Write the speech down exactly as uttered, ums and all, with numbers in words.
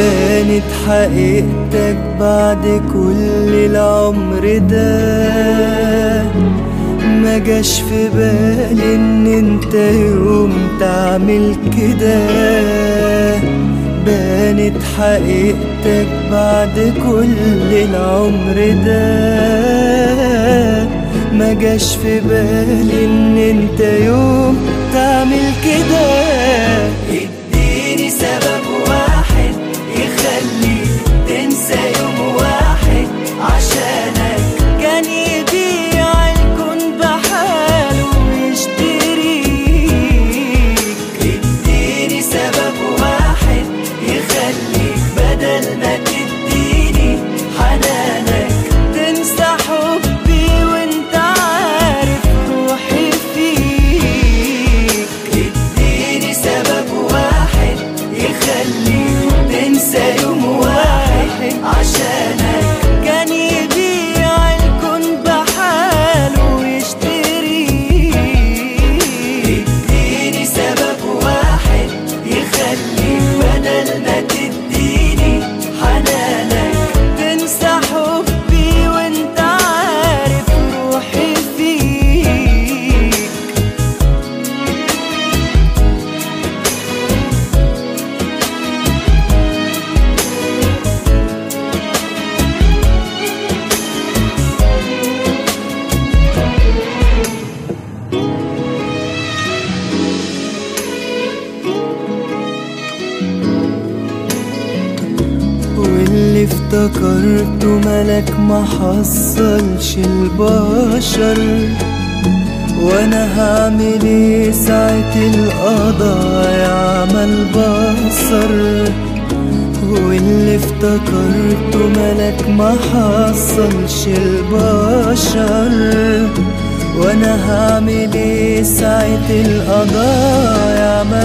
بانت حقيقتك بعد كل العمر ده، ما جاش في بالي ان انت يوم تعمل كده. بانت حقيقتك بعد كل العمر ده، ما جاش في بالي ان انت يوم تعمل كده. اديني سبب واحد يخليك تنسى يوم واحد عشانك كان يبيع الكون بحاله ويشتريك. اديني سبب واحد يخليك بدل ما تديني حنانك تنسى حبي وانت عارف روحي فيك. اديني سبب واحد يخليك تنسى يوم واحد عشانك كان يبيع الكون بحاله ويشتريك. اديني سبب واحد يخليك بدل ما تديني حنانك تنسى حبي وانت عارف روحي فيك. واللي افتكرته ملك ما حصلش البشر، وانا هعمل ايه ساعة القضاء يعمل بصر. واللي افتكرته ملك ما حصلش البشر، وانا هعمل ايه ساعة القضاء يعمل